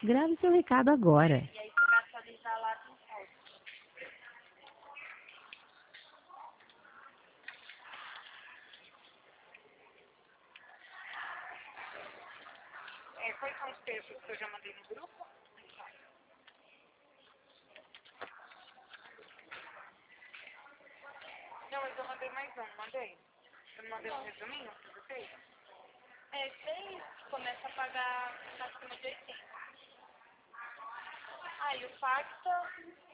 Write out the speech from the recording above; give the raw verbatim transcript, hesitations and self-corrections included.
Grave seu recado agora. E aí você vai atualizar lá no áudio. É, quais são os textos que eu já mandei no grupo? Não, mas eu mandei mais um, mandei. Eu não mandei um resuminho pra vocês? É, seis começa a pagar acima de oitenta. Ah, e o pacta